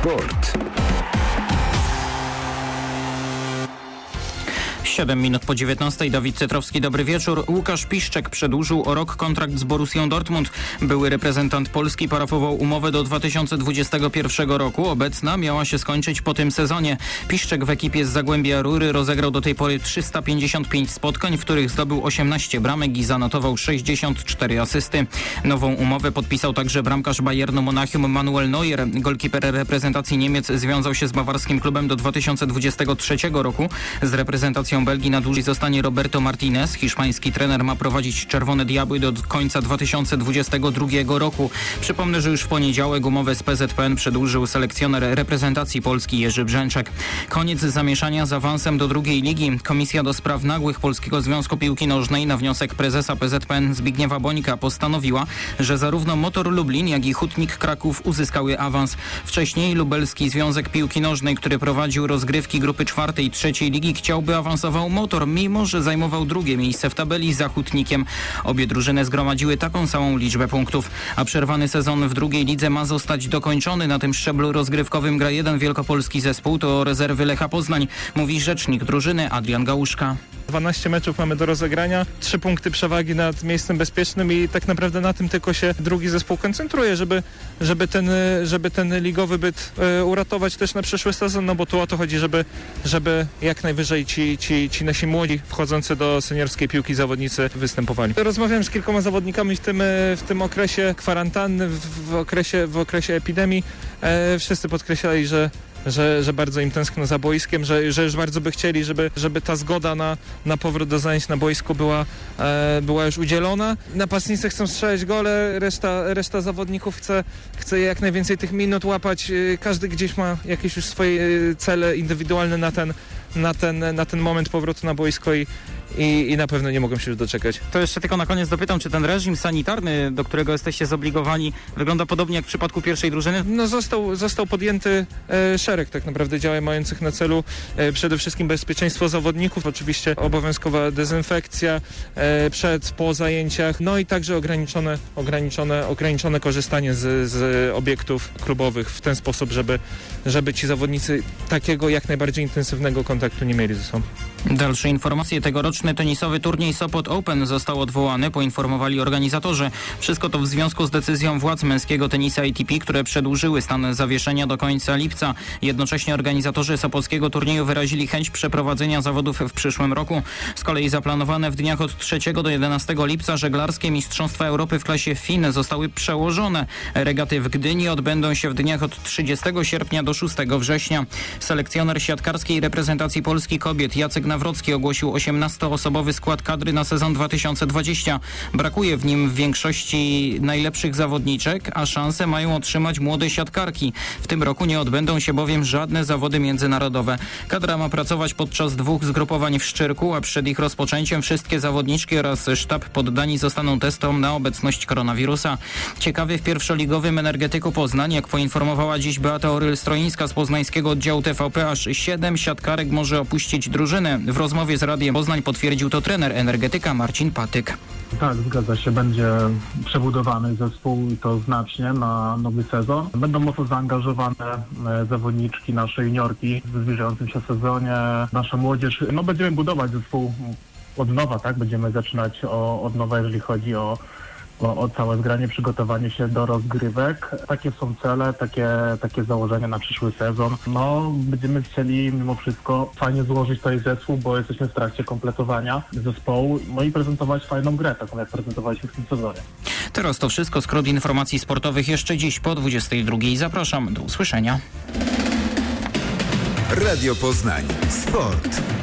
Sport. 7 minut po 19. Dawid Cetrowski, dobry wieczór. Łukasz Piszczek przedłużył o rok kontrakt z Borussią Dortmund. Były reprezentant Polski parafował umowę do 2021 roku. Obecna miała się skończyć po tym sezonie. Piszczek w ekipie z Zagłębia Rury rozegrał do tej pory 355 spotkań, w których zdobył 18 bramek i zanotował 64 asysty. Nową umowę podpisał także bramkarz Bayernu Monachium Manuel Neuer. Golkiper reprezentacji Niemiec związał się z bawarskim klubem do 2023 roku. Z reprezentacją Belgii na dłużej zostanie Roberto Martinez. Hiszpański trener ma prowadzić Czerwone Diabły do końca 2022 roku. Przypomnę, że już w poniedziałek umowę z PZPN przedłużył selekcjoner reprezentacji Polski Jerzy Brzęczek. Koniec zamieszania z awansem do drugiej ligi. Komisja do spraw nagłych Polskiego Związku Piłki Nożnej na wniosek prezesa PZPN Zbigniewa Bońka postanowiła, że zarówno Motor Lublin, jak i Hutnik Kraków uzyskały awans. Wcześniej Lubelski Związek Piłki Nożnej, który prowadził rozgrywki grupy 4. i 3. ligi, chciałby awansował Motor, mimo że zajmował drugie miejsce w tabeli za Hutnikiem. Obie drużyny zgromadziły taką samą liczbę punktów, a przerwany sezon w drugiej lidze ma zostać dokończony. Na tym szczeblu rozgrywkowym gra jeden wielkopolski zespół, to rezerwy Lecha Poznań, mówi rzecznik drużyny Adrian Gałuszka. 12 meczów mamy do rozegrania, 3 punkty przewagi nad miejscem bezpiecznym i tak naprawdę na tym tylko się drugi zespół koncentruje, żeby ten ligowy byt uratować też na przyszły sezon, no bo tu o to chodzi, żeby jak najwyżej ci nasi młodzi wchodzący do seniorskiej piłki zawodnicy występowali. Rozmawiałem z kilkoma zawodnikami w tym okresie kwarantanny, w okresie epidemii. Wszyscy podkreślali, że bardzo im tęskno za boiskiem, że już bardzo by chcieli, żeby ta zgoda na powrót do zajęć na boisku była już udzielona. Napastnicy chcą strzelać gole, reszta zawodników chce jak najwięcej tych minut łapać. Każdy gdzieś ma jakieś już swoje cele indywidualne na ten moment powrotu na boisko i na pewno nie mogą się już doczekać. To jeszcze tylko na koniec dopytam, czy ten reżim sanitarny, do którego jesteście zobligowani, wygląda podobnie jak w przypadku pierwszej drużyny? No został podjęty szereg tak naprawdę działań mających na celu przede wszystkim bezpieczeństwo zawodników, oczywiście obowiązkowa dezynfekcja po zajęciach, no i także ograniczone korzystanie z obiektów klubowych w ten sposób, żeby ci zawodnicy takiego jak najbardziej intensywnego kontaktu nie mieli ze sobą. Dalsze informacje. Tegoroczny tenisowy turniej Sopot Open został odwołany, poinformowali organizatorzy. Wszystko to w związku z decyzją władz męskiego tenisa ATP, które przedłużyły stan zawieszenia do końca lipca. Jednocześnie organizatorzy sopockiego turnieju wyrazili chęć przeprowadzenia zawodów w przyszłym roku. Z kolei zaplanowane w dniach od 3 do 11 lipca żeglarskie Mistrzostwa Europy w klasie FIN zostały przełożone. Regaty w Gdyni odbędą się w dniach od 30 sierpnia do 6 września. Selekcjoner siatkarskiej reprezentacji Polski kobiet Jacek Nawrocki ogłosił 18-osobowy skład kadry na sezon 2020. Brakuje w nim w większości najlepszych zawodniczek, a szanse mają otrzymać młode siatkarki. W tym roku nie odbędą się bowiem żadne zawody międzynarodowe. Kadra ma pracować podczas 2 zgrupowań w Szczyrku, a przed ich rozpoczęciem wszystkie zawodniczki oraz sztab poddani zostaną testom na obecność koronawirusa. Ciekawy w pierwszoligowym Energetyku Poznań, jak poinformowała dziś Beata Oryl-Stroińska z poznańskiego oddziału TVP, aż 7 siatkarek może opuścić drużynę. W rozmowie z Radiem Poznań potwierdził to trener Energetyka Marcin Patyk. Tak, zgadza się. Będzie przebudowany zespół i to znacznie na nowy sezon. Będą mocno zaangażowane zawodniczki, nasze juniorki w zbliżającym się sezonie. Nasza młodzież, będziemy budować zespół od nowa, tak? Będziemy zaczynać od nowa, jeżeli chodzi o całe zgranie, przygotowanie się do rozgrywek. Takie są cele, takie założenia na przyszły sezon. Będziemy chcieli mimo wszystko fajnie złożyć tutaj zespół, bo jesteśmy w trakcie kompletowania zespołu, i prezentować fajną grę, taką jak prezentowaliśmy w tym sezonie. Teraz to wszystko. Skrót informacji sportowych jeszcze dziś po 22. Zapraszam. Do usłyszenia. Radio Poznań. Sport.